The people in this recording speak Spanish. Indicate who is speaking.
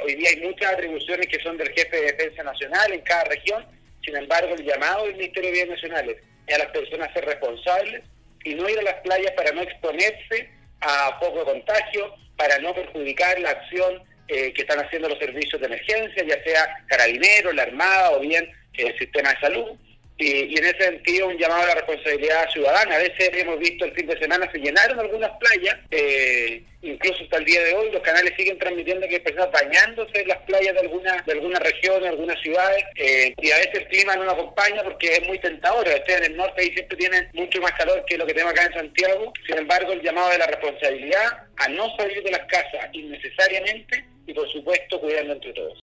Speaker 1: hoy día hay muchas atribuciones que son del jefe de defensa nacional en cada región. Sin embargo, el llamado del Ministerio de Bienes Nacionales es a las personas a ser responsables y no ir a las playas para no exponerse a foco de contagio, para no perjudicar la acción que están haciendo los servicios de emergencia, ya sea Carabineros, la Armada o bien el sistema de salud. Y en ese sentido un llamado a la responsabilidad ciudadana. A veces hemos visto el fin de semana se llenaron algunas playas, incluso hasta el día de hoy los canales siguen transmitiendo que hay personas bañándose en las playas de alguna región, de algunas ciudades, y a veces el clima no nos acompaña porque es muy tentador. Ustedes en el norte ahí siempre tienen mucho más calor que lo que tenemos acá en Santiago. Sin embargo, el llamado de la responsabilidad a no salir de las casas innecesariamente y por supuesto cuidando entre todos.